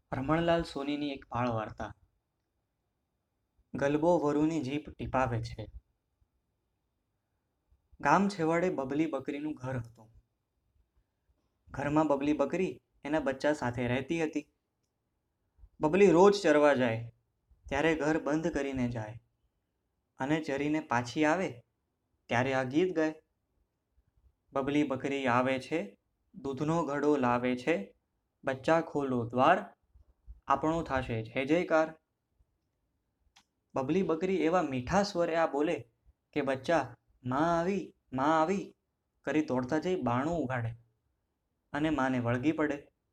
રમણલાલ સોનીની એક બાળ વાર્તા. ગલબો વરુની જીભ ટીપાવે છે. ગામ છેવાડે બબલી બકરીનું ઘર હતું. ઘરમાં બબલી બકરી એના બચ્ચા સાથે રહેતી હતી. બબલી રોજ ચરવા જાય ત્યારે ઘર બંધ કરીને જાય અને ચરીને પાછી આવે ત્યારે આ ગીત ગાય. બબલી બકરી આવે છે, દૂધનો ઘડો લાવે છે, બચ્ચા ખોલો દ્વાર, આપણો થાશે જય જયકાર. બબલી બકરી એવા મીઠા સ્વરે આ બોલે કે બચ્ચા માં આવી કરી દોડતા જઈ બારણું ઉગાડે અને માને વળગી પડે.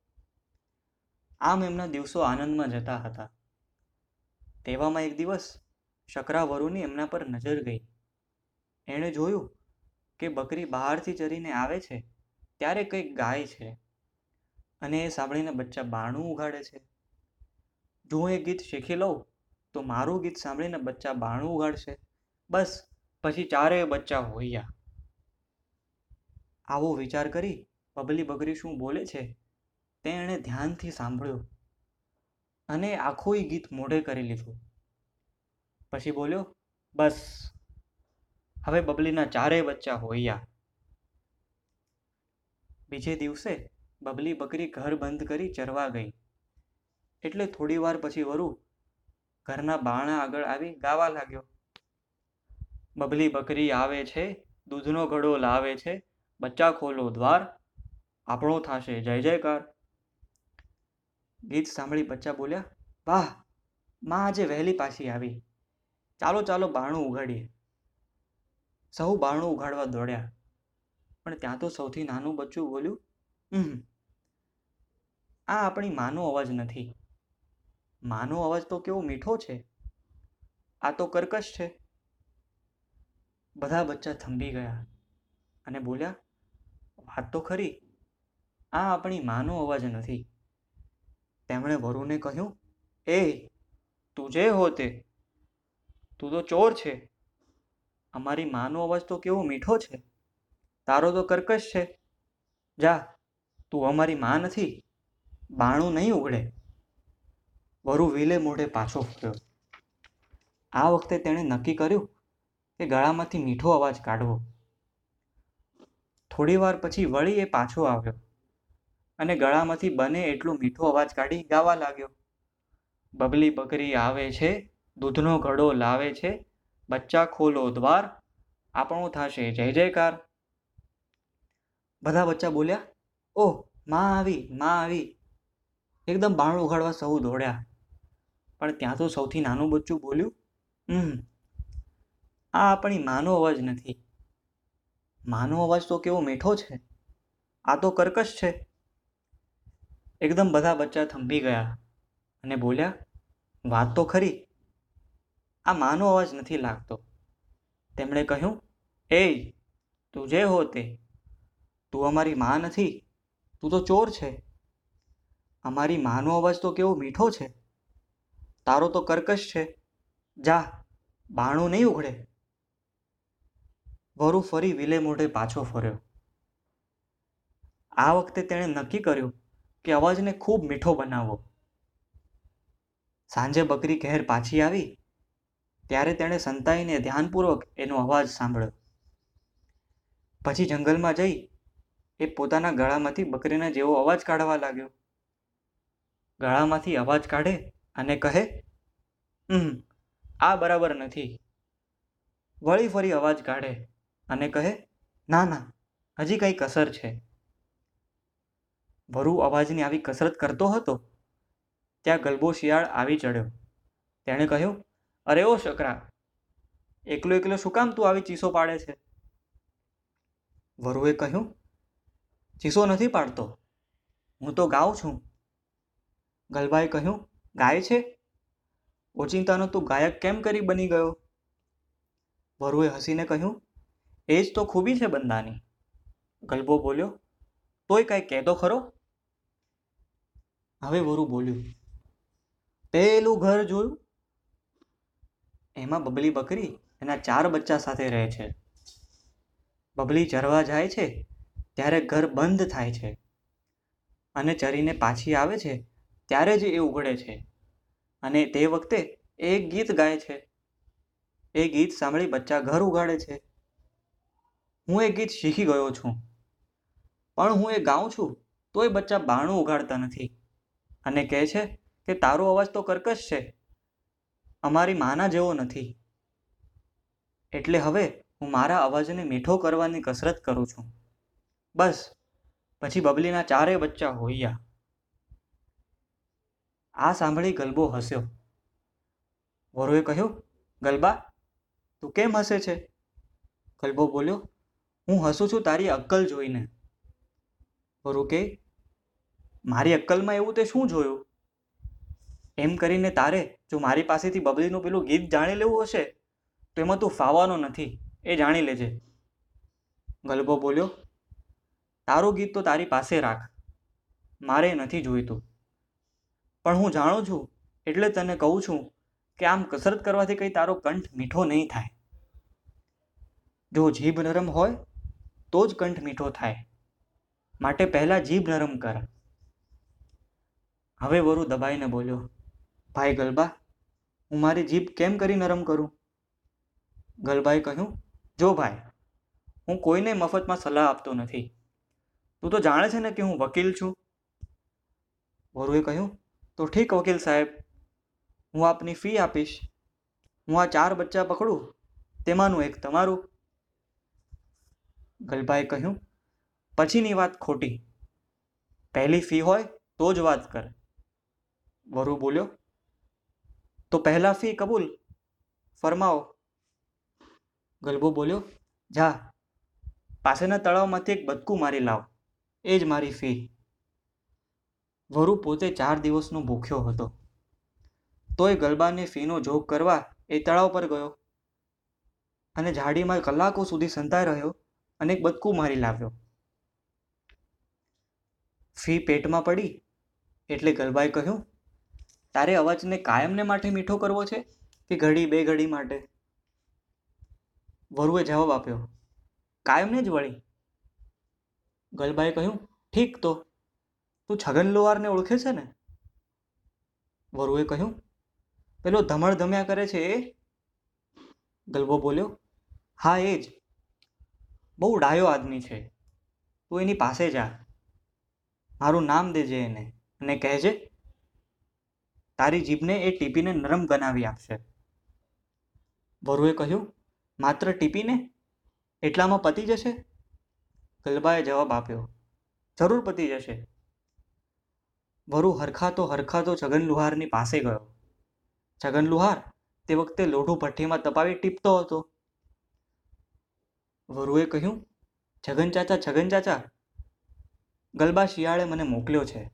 આમ એમના દિવસો આનંદમાં જતા હતા. તેવામાં એક દિવસ શકરા વરુની એમના પર નજર ગઈ. એણે જોયું કે બકરી બહારથી ચરીને આવે છે ત્યારે કંઈક ગાય છે અને એ સાંભળીને બચ્ચા બારણું ઉગાડે છે. જો હું એ ગીત શીખી લઉં તો મારું ગીત સાંભળીને બચ્ચા બારણું ઉગાડશે, બસ પછી ચારેય બચ્ચા હોઈયા. આવો વિચાર કરી બબલી બકરી શું બોલે છે તે એણે ધ્યાનથી સાંભળ્યું અને આખું ગીત મોઢે કરી લીધું. પછી બોલ્યો, બસ હવે બબલીના ચારેય બચ્ચા હોઈયા. બીજે દિવસે બબલી બકરી ઘર બંધ કરી ચરવા ગઈ. એટલે થોડી વાર પછી વરુ ઘરના બારણા આગળ આવી ગાવા લાગ્યો. બબલી બકરી આવે છે, દૂધનો ઘડો લાવે છે, બચ્ચા ખોલો દ્વાર, આપણો થાશે જય જયકાર. ગીત સાંભળી બચ્ચા બોલ્યા, વાહ, માં આજે વહેલી પાછી આવી, ચાલો ચાલો બારણું ઉગાડીએ. સહુ બારણું ઉગાડવા દોડ્યા, પણ ત્યાં તો સૌથી નાનું બચ્ચું બોલ્યું, આ આપણી માનો અવાજ નથી. માનો અવાજ તો કેવો મીઠો છે, આ તો કર્કશ છે. બધા બચ્ચા થંભી ગયા અને બોલ્યા, વાત તો ખરી, આ આપણી માનો અવાજ નથી. તેમણે વરુને કહ્યું, એ તું જે હો તે, તું તો ચોર છે. અમારી માનો અવાજ તો કેવો મીઠો છે, તારો તો કર્કશ છે. જા, તું અમારી માં નથી, બારણું નહીં ઉઘડે. વરુ વિલે મોઢે પાછો ફર્યો. આ વખતે તેણે નક્કી કર્યું કે ગળામાંથી મીઠો અવાજ કાઢવો. થોડી વાર પછી વળી એ પાછો આવ્યો અને ગળામાંથી બને એટલો મીઠો અવાજ કાઢી ગાવા લાગ્યો. બબલી બકરી આવે છે, દૂધનો ઘડો લાવે છે, બચ્ચા ખોલો દ્વાર, આપણો થાશે જય જયકાર. બધા બચ્ચા બોલ્યા, ઓહ, માં આવી. એકદમ બારણું ઉઘાડવા સહુ દોડ્યા, પણ ત્યાં તો સૌથી નાનું બચ્ચું બોલ્યું, આ આપણી માનો અવાજ નથી. માનો અવાજ તો કેવો મીઠો છે, આ તો કર્કશ છે. એકદમ બધા બચ્ચા થંભી ગયા અને બોલ્યા, વાત તો ખરી, આ માનો અવાજ નથી લાગતો. તેમણે કહ્યું, એ તું જે હો તે, તું અમારી માં નથી, તું તો ચોર છે. અમારી માનો અવાજ તો કેવો મીઠો છે, તારો તો કર્કશ છે. જા, બારણું નહીં ઉઘડે. વરુ ફરી વિલે મોઢે પાછો ફર્યો. આ વખતે તેણે નક્કી કર્યું કે અવાજને ખૂબ મીઠો બનાવવો. સાંજે બકરી ઘેર પાછી આવી ત્યારે તેણે સંતાઈને ધ્યાનપૂર્વક એનો અવાજ સાંભળ્યો. પછી જંગલમાં જઈ એ પોતાના ગળામાંથી બકરીના જેવો અવાજ કાઢવા લાગ્યો. ગળામાંથી અવાજ કાઢે અને કહે, આ બરાબર નથી. વળી ફરી અવાજ કાઢે અને કહે, ના, હજી કંઈ કસર છે. વરુ અવાજની આવી કસરત કરતો હતો ત્યાં ગલબો શિયાળ આવી ચડ્યો. તેણે કહ્યું, અરે ઓ શકરા, એકલો શું કામ તું આવી ચીસો પાડે છે? વરુએ કહ્યું, ચીસો નથી પાડતો, હું તો ગાઉં છું. ગલબાએ કહ્યું, ગાય છે? ઓચિંતાનો તું ગાયક કેમ કરી બની ગયો? વરુએ હસીને કહ્યું, એ જ તો ખૂબી છે બંદાની. ગલબો બોલ્યો, તોય કાંઈ કહેતો ખરો? હવે વરુ બોલ્યું, પેલું ઘર જોયું? એમાં બબલી બકરી એના 4 બચ્ચા સાથે રહે છે. બબલી ચરવા જાય છે ત્યારે ઘર બંધ થાય છે અને ચરીને પાછી આવે છે ત્યારે જ એ ઉઘડે છે અને તે વખતે એ એક ગીત ગાય છે. એ ગીત સાંભળી બચ્ચા ઘર ઉગાડે છે. હું એ ગીત શીખી ગયો છું, પણ હું એ ગાઉં છું તોય બચ્ચા બારણું ઉગાડતા નથી અને કહે છે કે તારો અવાજ તો કર્કશ છે, અમારી માના જેવો નથી. એટલે હવે હું મારા અવાજને મીઠો કરવાની કસરત કરું છું. બસ પછી બબલીના ચારેય બચ્ચા હોઈયા. આ સાંભળી ગલબો હસ્યો. વરુએ કહ્યું, ગલબા, તું કેમ હસે છે? ગલબો બોલ્યો, હું હસું છું તારી અક્કલ જોઈને. વરુ કે, મારી અક્કલમાં એવું તે શું જોયું? એમ કરીને તારે જો મારી પાસેથી બબલીનું પેલું ગીત જાણી લેવું હશે તો એમાં તું ફાવાનો નથી, એ જાણી લેજે. ગલબો બોલ્યો, તારું ગીત તો તારી પાસે રાખ, મારે નથી જોઈતું. પણ હું જાણું છું એટલે તને કહું છું કે આમ કસરત કરવાથી કંઈ તારો કંઠ મીઠો નહીં થાય. જો જીભ નરમ હોય તો જ કંઠ મીઠો થાય, માટે પહેલા જીભ નરમ કર. હવે વરુ દબાઈને બોલ્યો, ભાઈ ગલબા, હું મારી જીભ કેમ કરી નરમ કરું? ગલબાએ કહ્યું, જો ભાઈ, હું કોઈને મફતમાં સલાહ આપતો નથી. તું તો જાણે છે ને કે હું વકીલ છું. વરુએ કહ્યું, તો ઠીક વકીલ સાહેબ, હું આપની ફી આપીશ. હું આ 4 બચ્ચા પકડું તેમાંનું એક તમારું. ગલબાએ કહ્યું, પછીની વાત ખોટી, પહેલી ફી હોય તો જ વાત કર. વરુ બોલ્યો, તો પહેલા ફી કબૂલ, ફરમાવો. ગલબો બોલ્યો, જા, પાસેના તળાવમાંથી એક બદકું મારી લાવ, એ જ મારી ફી. વરુ પોતે 4 દિવસનો ભૂખ્યો હતો, તોય ગલબાને ફીનો જોગ કરવા એ તળાવ પર ગયો અને ઝાડીમાં કલાકો સુધી સંતાઈ રહ્યો અને એક બદકું મારી લાવ્યો. ફી પેટમાં પડી એટલે ગલબાએ કહ્યું, તારે અવાજને કાયમને માટે મીઠો કરવો છે કે ઘડી બે ઘડી માટે? વરુએ જવાબ આપ્યો, કાયમને જ વળી. ગલબાએ કહ્યું, ઠીક, તો તું છગન લોહારને ઓળખે છે ને? વરુએ કહ્યું, પેલો ધમણ ધમ્યા કરે છે એ? ગલબો બોલ્યો, હા એ જ. બહુ ડાયો આદમી છે, તું એની પાસે જા, મારું નામ દેજે એને અને કહેજે તારી જીભને એ ટીપીને નરમ બનાવી આપશે. વરુએ કહ્યું, માત્ર ટીપીને? એટલામાં પતી જશે? ગલબાએ જવાબ આપ્યો, જરૂર પતી જશે. વરુ હરખાતો છગન લુહારની પાસે ગયો. છગન લુહાર તે વખતે લોઢું ભઠ્ઠીમાં તપાવી ટીપતો હતો. વરુએ કહ્યું, છગન ચાચા, ગલબા શિયાળે મને મોકલ્યો છે.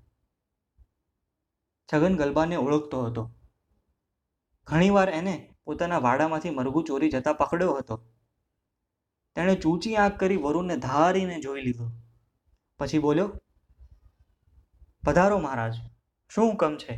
છગન ગલબાને ઓળખતો હતો. ઘણીવાર એને પોતાના વાડામાંથી મરઘું ચોરી જતા પકડ્યો હતો. તેણે ચૂંચી આંખ કરી વરુને ધારીને જોઈ લીધો. પછી બોલ્યો, પધારો મહારાજ, શું હુકમ છે?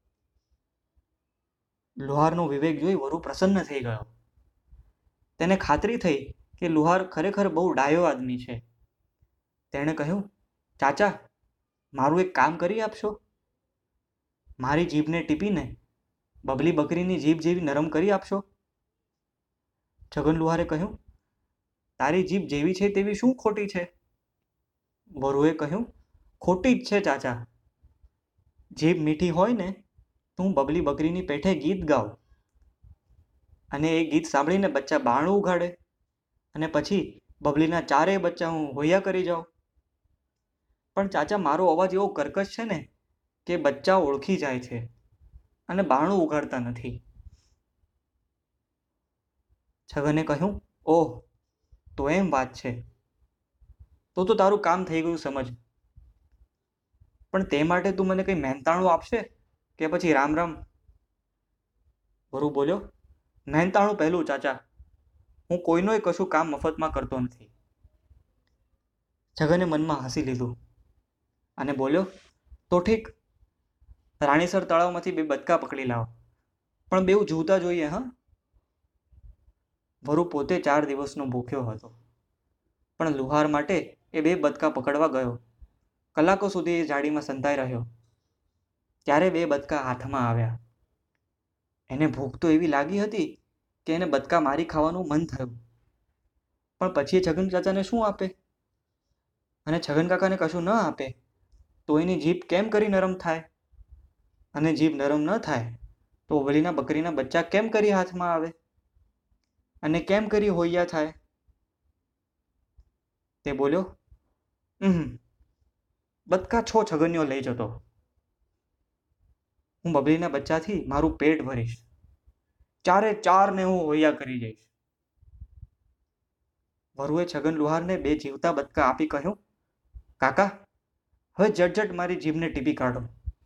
લુહારનો વિવેક જોઈ વરુ પ્રસન્ન થઈ ગયો. તેને ખાતરી થઈ કે લુહાર ખરેખર બહુ ડાયો આદમી છે. તેણે કહ્યું, ચાચા, મારું એક કામ કરી આપશો? મારી જીભને ટીપીને બબલી બકરીની જીભ જેવી નરમ કરી આપશો? છગન લુહારે કહ્યું, તારી જીભ જેવી છે તેવી શું ખોટી છે? વરુએ કહ્યું, ખોટી જ છે ચાચા. જીભ મીઠી હોય ને તું બબલી બકરીની પેઠે ગીત ગાવ અને એ ગીત સાંભળીને બચ્ચા બારણું ઉઘાડે અને પછી બબલીના ચારેય બચ્ચા હું હોયા કરી જાઉં. પણ ચાચા, મારો અવાજ એવો કર્કશ છે ને કે બચ્ચા ઓળખી જાય છે અને બારણું ઉઘાડતા નથી. છગને કહ્યું, ઓહ, તો એમ વાત છે, તો તારું કામ થઈ ગયું સમજ. પણ તે માટે તું મને કંઈ મહેનતાણું આપશે કે પછી રામ રામ? વરુ બોલ્યો, મહેનતાણું પહેલું ચાચા, હું કોઈનોય કશું કામ મફતમાં કરતો નથી. છગને મનમાં હસી લીધું અને બોલ્યો, તો ઠીક, રાણીસર તળાવમાંથી 2 બદકા પકડી લાવો, પણ બેઉ જીવતા જોઈએ હા. વરુ પોતે 4 દિવસનો ભૂખ્યો હતો, પણ લુહાર માટે એ 2 બદકા પકડવા ગયો. કલાકો સુધી એ ઝાડીમાં સંતાઈ રહ્યો. ત્યારે 2 બચકા હાથમાં આવ્યા. એને ભૂખ તો એવી લાગી હતી કે એને બચકા મારી ખાવાનું મન થયું. પણ પછી એ છગન ચાચાને શું આપે? અને છગન કાકાને કશું ન આપે તો એની જીભ કેમ કરી નરમ થાય? અને જીભ નરમ ન થાય તો ઓબળીના બકરીના બચ્ચા કેમ કરી હાથમાં આવે? અને કેમ કરી હોઈયા થાય? તે બોલ્યો, બચકા છો છગનીઓ લઈ જતો. હું બબલીના બચ્ચાથી મારું પેટ ભરીશ. 4 ને હું હોઈયા કરી જઈશ. વરુએ છગન લુહારને 2 જીવતા બચકા આપી કહ્યું, કાકા, હવે જટ મારી જીભને ટીપી કાઢો.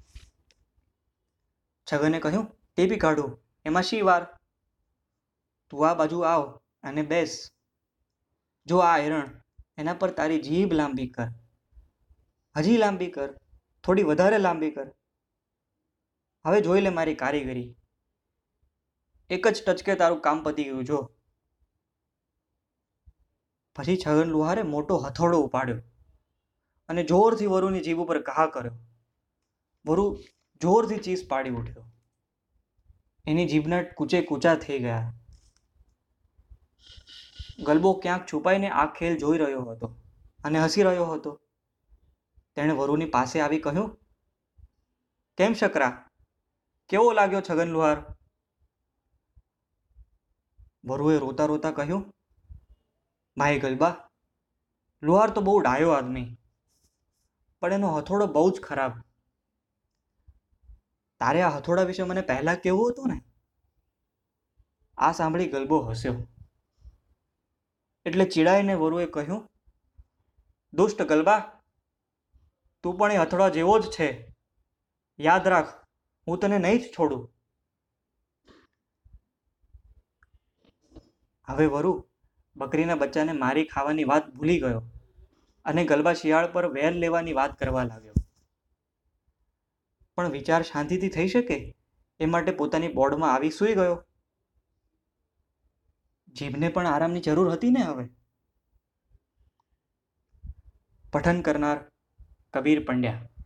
છગને કહ્યું, ટીપી કાઢું, એમાં શી વાર? તું આ બાજુ આવ અને બેસ. જો આ હિરણ, એના પર તારી જીભ લાંબી કર. હજી લાંબી કર, થોડી વધારે લાંબી કર. હવે જોઈ લે મારી કારીગરી. એક જ ટચકે તારું કામ પતી ગયું જો. પછી છગન લુહારે મોટો હથોડો ઉપાડ્યો અને જોરથી વરુની જીભ ઉપર ઘા કર્યો. વરુ જોરથી ચીસ પાડી ઉઠ્યો. એની જીભના કૂચે કૂચા થઈ ગયા. ગલબો ક્યાંક છુપાઈને આ ખેલ જોઈ રહ્યો હતો અને હસી રહ્યો હતો. તેણે વરુની પાસે આવી કહ્યું, કેમ શકરા, કેવો લાગ્યો છગન લુહાર? વરુએ રોતા રોતા કહ્યું, ભાઈ ગલબા, લુહાર તો બહુ ડાયો આદમી, પણ એનો હથોડો બહુ જ ખરાબ. તારે આ હથોડા વિશે મને પહેલા કહેવું હતું ને? આ સાંભળી ગલબો હસ્યો. એટલે ચીડાઈને વરુએ કહ્યું, દુષ્ટ ગલબા, તું પણ એ હથોડા જેવો જ છે. યાદ રાખ, હું તને નહીં જ છોડું. હવે વરુ બકરીના બચ્ચાને મારી ખાવાની વાત ભૂલી ગયો અને ગલબા શિયાળ પર વેર લેવાની વાત કરવા લાગ્યો. પણ વિચાર શાંતિથી થઈ શકે એ માટે પોતાની બોર્ડમાં આવી સૂઈ ગયો. જીભને પણ આરામની જરૂર હતી ને હવે. પઠન કરનાર કબીર પંડ્યા.